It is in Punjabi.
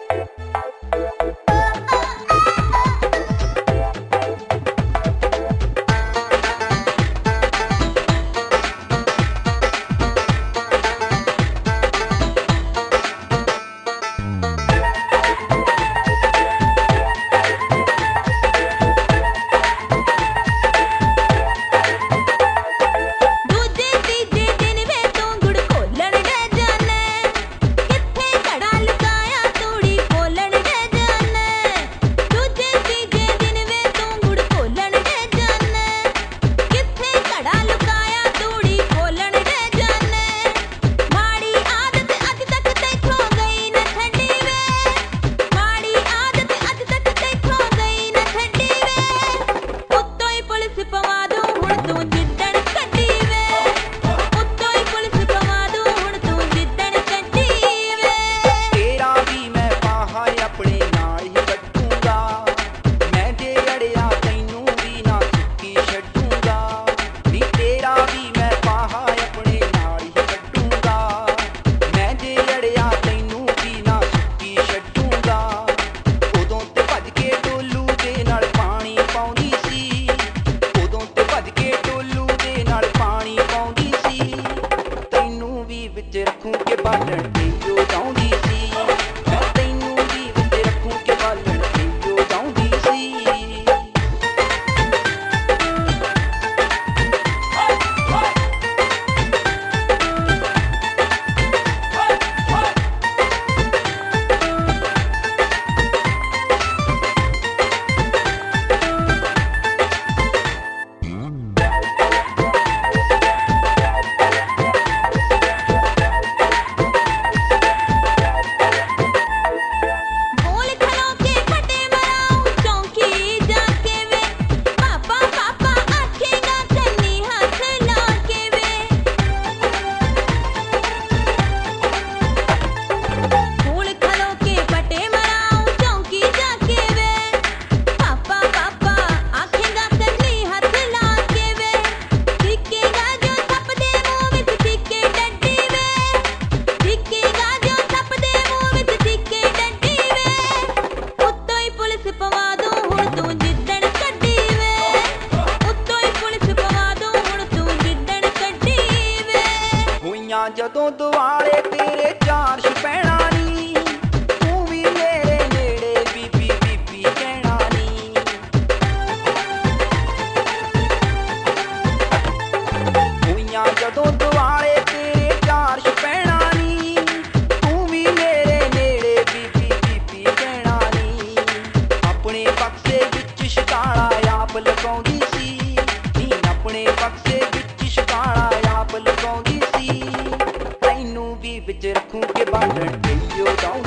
ਜਦੋਂ ਦੁਆਲੇ ਤੇਰੇ ਚਾਰ ਛਪੈਣਾ ਨੀ, ਤੂੰ ਵੀ ਮੇਰੇ ਨੇੜੇ ਬੀਬੀ ਬੀਬੀ ਕਹਿਣਾ ਨੀ। ਹੋਈਆਂ ਜਦੋਂ ਦੁਆਲੇ ਤੇਰੇ ਚਾਰ ਛਪੈਣਾ ਨੀ, ਤੂੰ ਵੀ ਮੇਰੇ ਨੇੜੇ ਬੀਬੀ ਬੀਬੀ ਕਹਿਣਾ ਨੀ। ਆਪਣੇ ਬਕਸੇ ਵਿੱਚ ਸ਼ਿਕਾਲਾ ਆਪ ਲਗਾਉਂਦੀ ਸੀ ਨੀ, ਆਪਣੇ ਬਕਸੇ ਵਿੱਚ ਸ਼ਿਕਾਲਾ ਆਪ ਲਗਾਉਂਦੀ ਸੀ। ਤੈਨੂੰ ਵੀ ਵਿੱਚ ਰੱਖੂ ਕੇ ਬਾਲਣ ਢਿੱਲਿਓ ਜਾਊਂ